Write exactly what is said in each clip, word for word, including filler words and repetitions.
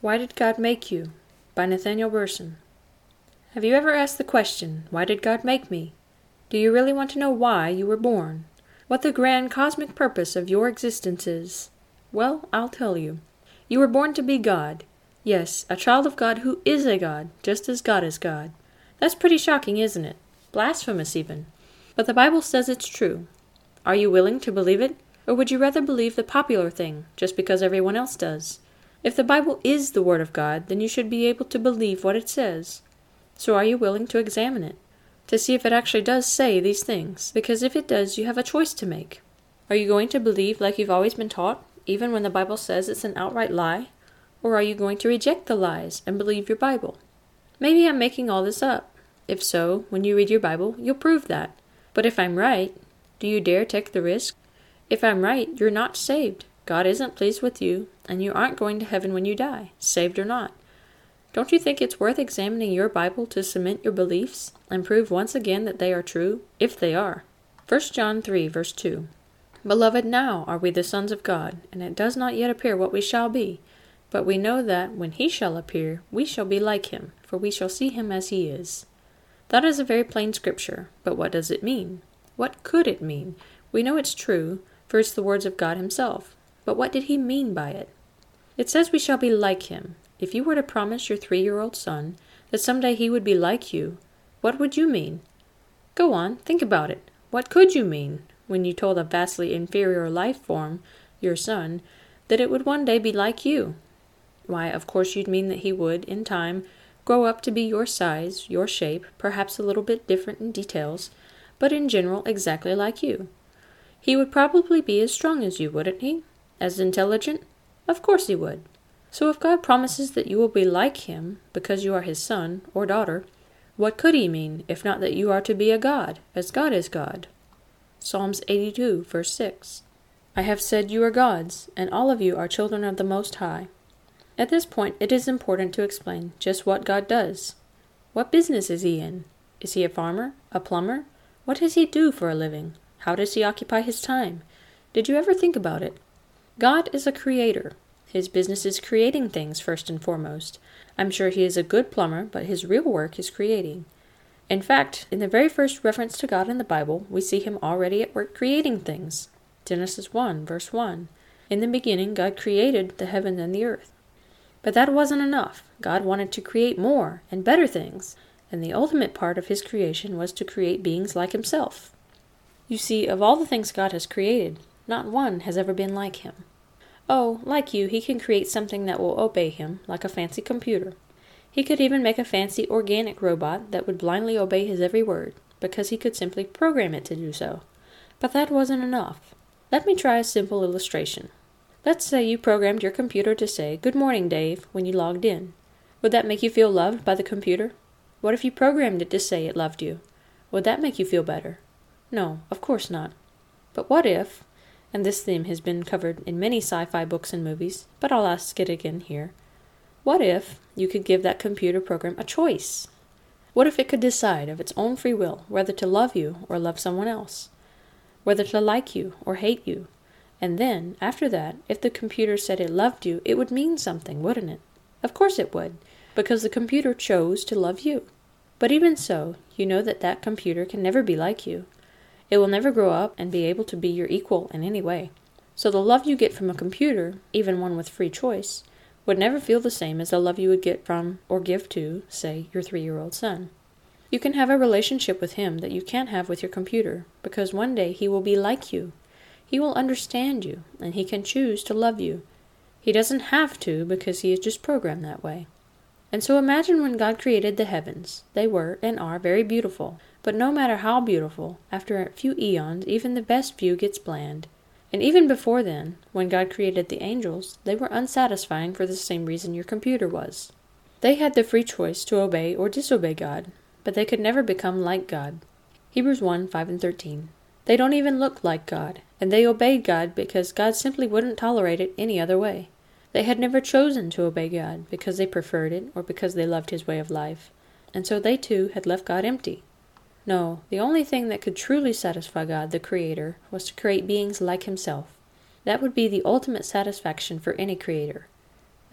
Why Did God Make You? By Nathaniel Burson. Have you ever asked the question, why did God make me? Do you really want to know why you were born? What the grand cosmic purpose of your existence is? Well, I'll tell you. You were born to be God. Yes, a child of God who is a God, just as God is God. That's pretty shocking, isn't it? Blasphemous, even. But the Bible says it's true. Are you willing to believe it? Or would you rather believe the popular thing, just because everyone else does? If the Bible is the Word of God, then you should be able to believe what it says. So are you willing to examine it? To see if it actually does say these things? Because if it does, you have a choice to make. Are you going to believe like you've always been taught, even when the Bible says it's an outright lie? Or are you going to reject the lies and believe your Bible? Maybe I'm making all this up. If so, when you read your Bible, you'll prove that. But if I'm right, do you dare take the risk? If I'm right, you're not saved. God isn't pleased with you, and you aren't going to heaven when you die, saved or not. Don't you think it's worth examining your Bible to cement your beliefs and prove once again that they are true, if they are? First John three, verse two. Beloved, now are we the sons of God, and it does not yet appear what we shall be. But we know that, when he shall appear, we shall be like him, for we shall see him as he is. That is a very plain scripture, but what does it mean? What could it mean? We know it's true, for it's the words of God himself. But what did he mean by it? It says we shall be like him. If you were to promise your three-year-old son that someday he would be like you, what would you mean? Go on, think about it. What could you mean when you told a vastly inferior life form, your son, that it would one day be like you? Why, of course you'd mean that he would, in time, grow up to be your size, your shape, perhaps a little bit different in details, but in general exactly like you. He would probably be as strong as you, wouldn't he? As intelligent? Of course he would. So if God promises that you will be like him, because you are his son or daughter, what could he mean, if not that you are to be a God, as God is God? Psalms eighty-two, verse six. I have said you are gods, and all of you are children of the Most High. At this point, it is important to explain just what God does. What business is he in? Is he a farmer? A plumber? What does he do for a living? How does he occupy his time? Did you ever think about it? God is a creator. His business is creating things first and foremost. I'm sure he is a good plumber, but his real work is creating. In fact, in the very first reference to God in the Bible, we see him already at work creating things. Genesis one, verse one. In the beginning, God created the heaven and the earth. But that wasn't enough. God wanted to create more and better things, and the ultimate part of his creation was to create beings like himself. You see, of all the things God has created, not one has ever been like him. Oh, like you, he can create something that will obey him, like a fancy computer. He could even make a fancy organic robot that would blindly obey his every word, because he could simply program it to do so. But that wasn't enough. Let me try a simple illustration. Let's say you programmed your computer to say, "Good morning, Dave," when you logged in. Would that make you feel loved by the computer? What if you programmed it to say it loved you? Would that make you feel better? No, of course not. But what if, and this theme has been covered in many sci-fi books and movies, but I'll ask it again here, what if you could give that computer program a choice? What if it could decide of its own free will whether to love you or love someone else? Whether to like you or hate you? And then, after that, if the computer said it loved you, it would mean something, wouldn't it? Of course it would, because the computer chose to love you. But even so, you know that that computer can never be like you. It will never grow up and be able to be your equal in any way. So the love you get from a computer, even one with free choice, would never feel the same as the love you would get from or give to, say, your three-year-old son. You can have a relationship with him that you can't have with your computer, because one day he will be like you. He will understand you, and he can choose to love you. He doesn't have to, because he is just programmed that way. And so imagine when God created the heavens. They were and are very beautiful. But no matter how beautiful, after a few eons, even the best view gets bland. And even before then, when God created the angels, they were unsatisfying for the same reason your computer was. They had the free choice to obey or disobey God, but they could never become like God. Hebrews one, five and thirteen. They don't even look like God, and they obeyed God because God simply wouldn't tolerate it any other way. They had never chosen to obey God because they preferred it or because they loved his way of life, and so they too had left God empty. No, the only thing that could truly satisfy God, the Creator, was to create beings like himself. That would be the ultimate satisfaction for any creator.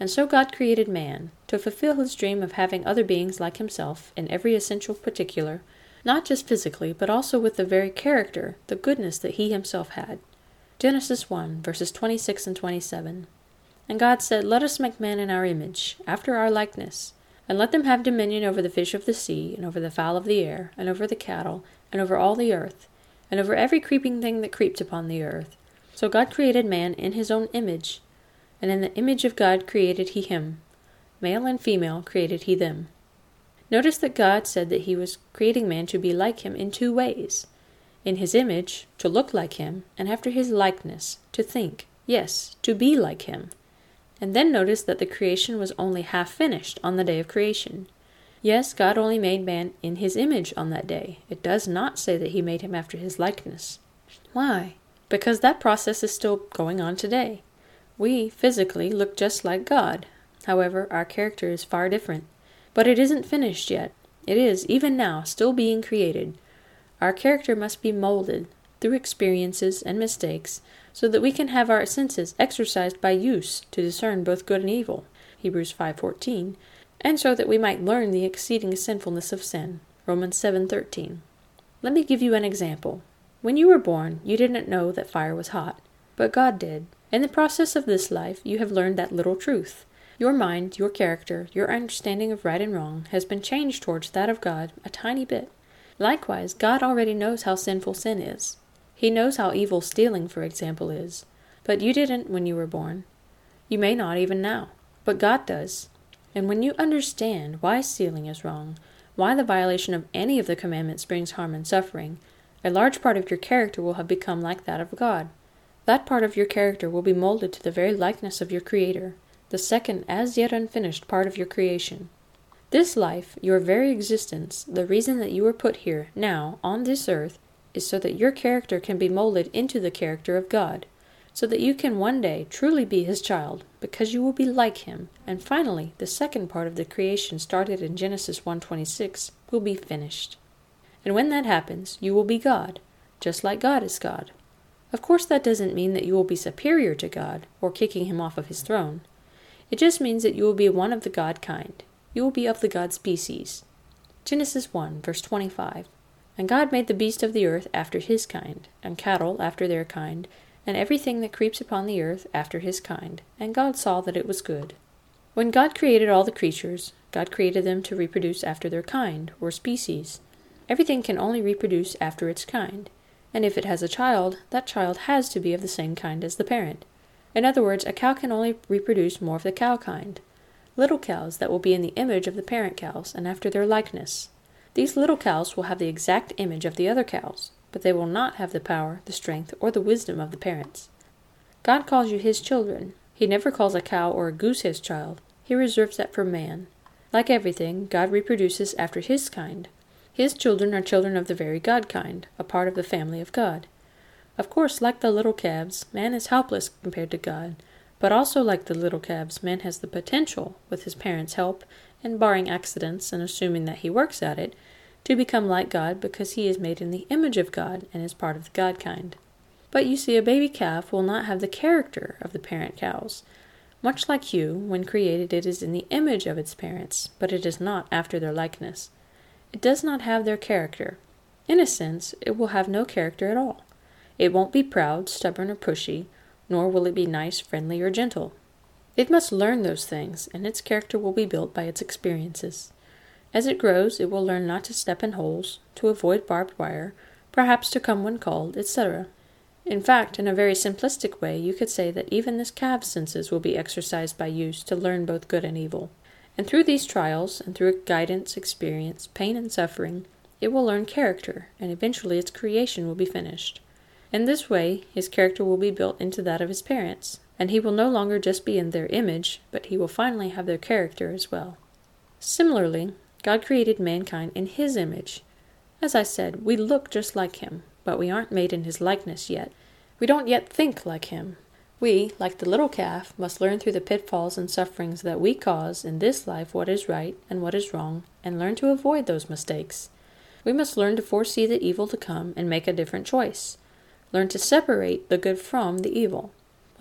And so God created man, to fulfill his dream of having other beings like himself in every essential particular, not just physically, but also with the very character, the goodness that he himself had. Genesis one, verses twenty-six and twenty-seven. And God said, Let us make man in our image, after our likeness, and let them have dominion over the fish of the sea, and over the fowl of the air, and over the cattle, and over all the earth, and over every creeping thing that creeps upon the earth. So God created man in his own image, and in the image of God created he him. Male and female created he them. Notice that God said that he was creating man to be like him in two ways. In his image, to look like him, and after his likeness, to think, yes, to be like him. And then notice that the creation was only half finished on the day of creation. Yes, God only made man in his image on that day. It does not say that he made him after his likeness. Why? Because that process is still going on today. We, physically, look just like God. However, our character is far different. But it isn't finished yet. It is, even now, still being created. Our character must be molded through experiences and mistakes so that we can have our senses exercised by use to discern both good and evil, Hebrews five fourteen, and so that we might learn the exceeding sinfulness of sin, Romans seven thirteen. Let me give you an example. When you were born, you didn't know that fire was hot, but God did. In the process of this life, you have learned that little truth. Your mind, your character, your understanding of right and wrong has been changed towards that of God a tiny bit. Likewise, God already knows how sinful sin is. He knows how evil stealing, for example, is. But you didn't when you were born. You may not even now. But God does. And when you understand why stealing is wrong, why the violation of any of the commandments brings harm and suffering, a large part of your character will have become like that of God. That part of your character will be molded to the very likeness of your Creator, the second as yet unfinished part of your creation. This life, your very existence, the reason that you were put here, now, on this earth, is so that your character can be molded into the character of God, so that you can one day truly be His child, because you will be like Him, and finally, the second part of the creation started in Genesis one twenty-six will be finished. And when that happens, you will be God, just like God is God. Of course, that doesn't mean that you will be superior to God, or kicking Him off of His throne. It just means that you will be one of the God kind. You will be of the God species. Genesis one, verse twenty-five. And God made the beast of the earth after his kind, and cattle after their kind, and everything that creeps upon the earth after his kind. And God saw that it was good. When God created all the creatures, God created them to reproduce after their kind, or species. Everything can only reproduce after its kind. And if it has a child, that child has to be of the same kind as the parent. In other words, a cow can only reproduce more of the cow kind. Little cows that will be in the image of the parent cows and after their likeness. These little cows will have the exact image of the other cows, but they will not have the power, the strength, or the wisdom of the parents. God calls you His children. He never calls a cow or a goose His child. He reserves that for man. Like everything, God reproduces after His kind. His children are children of the very God kind, a part of the family of God. Of course, like the little calves, man is helpless compared to God, but also like the little calves, man has the potential, with his parents' help, and barring accidents and assuming that he works at it, to become like God because he is made in the image of God and is part of the God kind. But you see, a baby calf will not have the character of the parent cows. Much like you, when created it is in the image of its parents, but it is not after their likeness. It does not have their character. In a sense, it will have no character at all. It won't be proud, stubborn, or pushy, nor will it be nice, friendly, or gentle. It must learn those things, and its character will be built by its experiences. As it grows, it will learn not to step in holes, to avoid barbed wire, perhaps to come when called, et cetera. In fact, in a very simplistic way, you could say that even this calf's senses will be exercised by use to learn both good and evil. And through these trials, and through guidance, experience, pain, and suffering, it will learn character, and eventually its creation will be finished. In this way, his character will be built into that of his parents, and he will no longer just be in their image, but he will finally have their character as well. Similarly, God created mankind in His image. As I said, we look just like Him, but we aren't made in His likeness yet. We don't yet think like Him. We, like the little calf, must learn through the pitfalls and sufferings that we cause in this life what is right and what is wrong, and learn to avoid those mistakes. We must learn to foresee the evil to come and make a different choice. Learn to separate the good from the evil.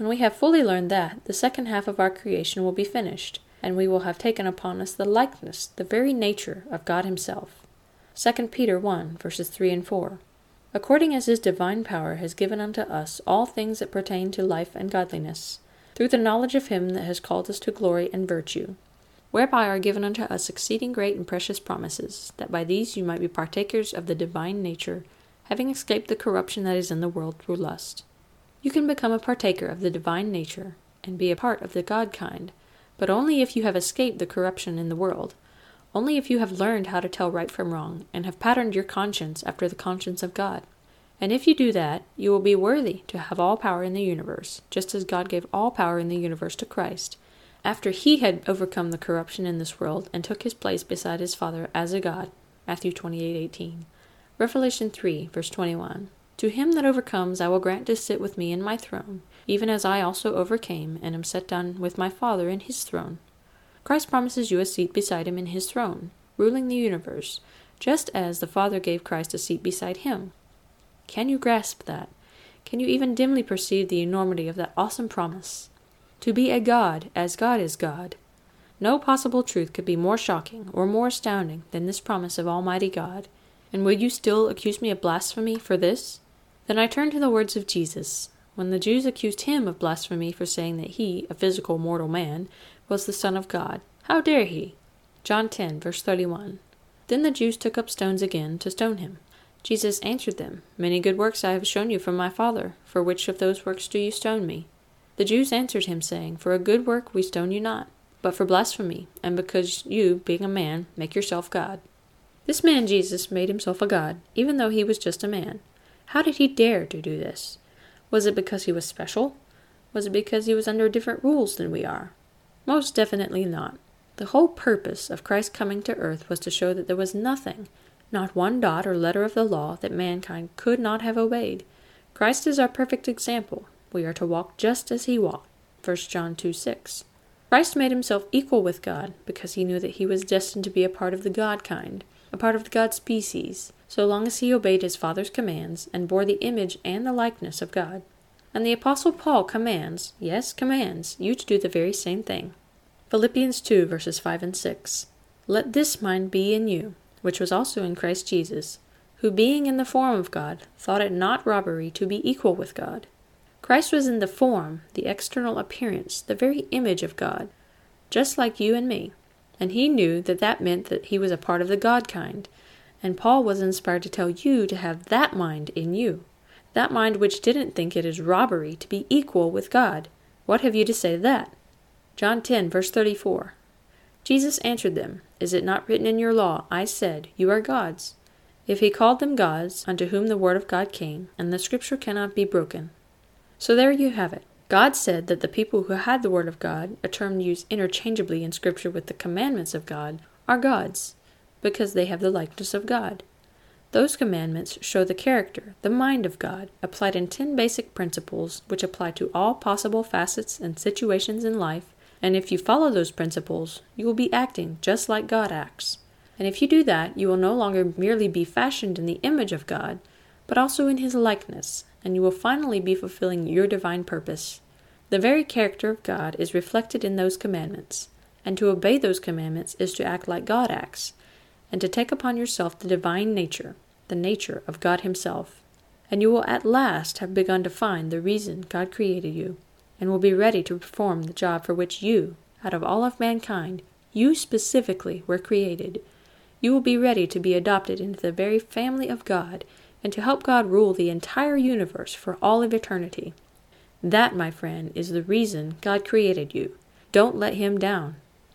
When we have fully learned that, the second half of our creation will be finished, and we will have taken upon us the likeness, the very nature of God himself. Second Peter one, verses three and four. According as his divine power has given unto us all things that pertain to life and godliness, through the knowledge of him that has called us to glory and virtue, whereby are given unto us exceeding great and precious promises, that by these you might be partakers of the divine nature, having escaped the corruption that is in the world through lust. You can become a partaker of the divine nature, and be a part of the God kind, but only if you have escaped the corruption in the world, only if you have learned how to tell right from wrong, and have patterned your conscience after the conscience of God. And if you do that, you will be worthy to have all power in the universe, just as God gave all power in the universe to Christ, after he had overcome the corruption in this world and took his place beside his Father as a God. Matthew twenty-eight eighteen. Revelation three, verse twenty-one. To him that overcomes I will grant to sit with me in my throne, even as I also overcame, and am set down with my Father in his throne. Christ promises you a seat beside him in his throne, ruling the universe, just as the Father gave Christ a seat beside him. Can you grasp that? Can you even dimly perceive the enormity of that awesome promise? To be a God as God is God. No possible truth could be more shocking or more astounding than this promise of Almighty God. And will you still accuse me of blasphemy for this? Then I turn to the words of Jesus, when the Jews accused him of blasphemy for saying that he, a physical mortal man, was the Son of God. How dare he? John ten, verse thirty-one. Then the Jews took up stones again to stone him. Jesus answered them, Many good works I have shown you from my Father. For which of those works do you stone me? The Jews answered him, saying, For a good work we stone you not, but for blasphemy, and because you, being a man, make yourself God. This man Jesus made himself a God, even though he was just a man. How did he dare to do this? Was it because he was special? Was it because he was under different rules than we are? Most definitely not. The whole purpose of Christ coming to earth was to show that there was nothing, not one dot or letter of the law, that mankind could not have obeyed. Christ is our perfect example. We are to walk just as he walked. First John two six. Christ made himself equal with God because he knew that he was destined to be a part of the God kind, a part of the God species, so long as he obeyed his Father's commands and bore the image and the likeness of God. And the Apostle Paul commands, yes, commands, you to do the very same thing. Philippians two, verses five and six. Let this mind be in you, which was also in Christ Jesus, who being in the form of God, thought it not robbery to be equal with God. Christ was in the form, the external appearance, the very image of God, just like you and me, and he knew that that meant that he was a part of the God kind, and Paul was inspired to tell you to have that mind in you, that mind which didn't think it is robbery to be equal with God. What have you to say to that? John ten, verse thirty-four. Jesus answered them, Is it not written in your law, I said, you are gods? If he called them gods, unto whom the word of God came, and the scripture cannot be broken. So there you have it. God said that the people who had the word of God, a term used interchangeably in scripture with the commandments of God, are gods, because they have the likeness of God. Those commandments show the character, the mind of God, applied in ten basic principles which apply to all possible facets and situations in life, and if you follow those principles, you will be acting just like God acts. And if you do that, you will no longer merely be fashioned in the image of God, but also in his likeness, and you will finally be fulfilling your divine purpose. The very character of God is reflected in those commandments, and to obey those commandments is to act like God acts, and to take upon yourself the divine nature, the nature of God himself. And you will at last have begun to find the reason God created you, and will be ready to perform the job for which you, out of all of mankind, you specifically were created. You will be ready to be adopted into the very family of God, and to help God rule the entire universe for all of eternity. That, my friend, is the reason God created you. Don't let him down.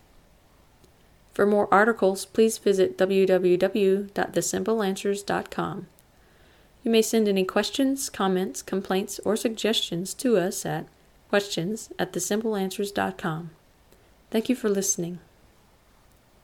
For more articles, please visit w w w dot the simple answers dot com. You may send any questions, comments, complaints, or suggestions to us at questions at the simple answers dot com. Thank you for listening.